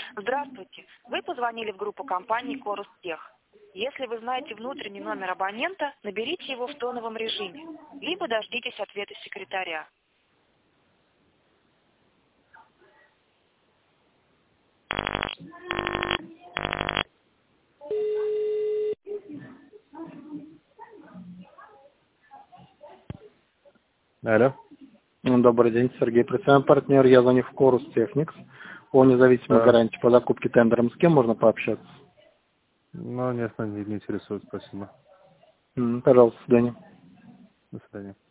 Здравствуйте. Вы позвонили в группу компании «Корустех». Если вы знаете внутренний номер абонента, наберите его в тоновом режиме, либо дождитесь ответа секретаря. Алло. Добрый день, Сергей, представляем партнер. Я звоню в Корус Техникс по независимой гарантии по закупке тендером. С кем можно пообщаться? Ну, нет, не интересует, спасибо. Пожалуйста, до свидания. До свидания.